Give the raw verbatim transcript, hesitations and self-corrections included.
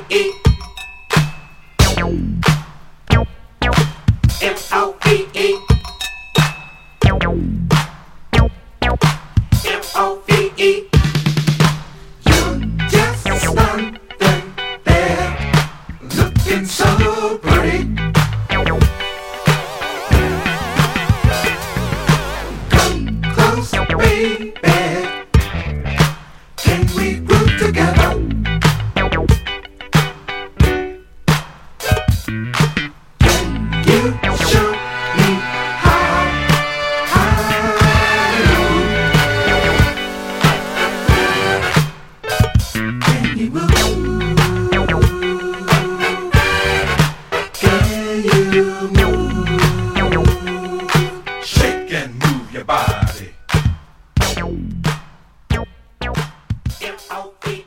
E. M O V E. M O V E. You're just standing there, looking so pretty. Come close, baby. Can we groove together? Can you show me how? How? Can you move? Can you move? Shake and move your body. M O V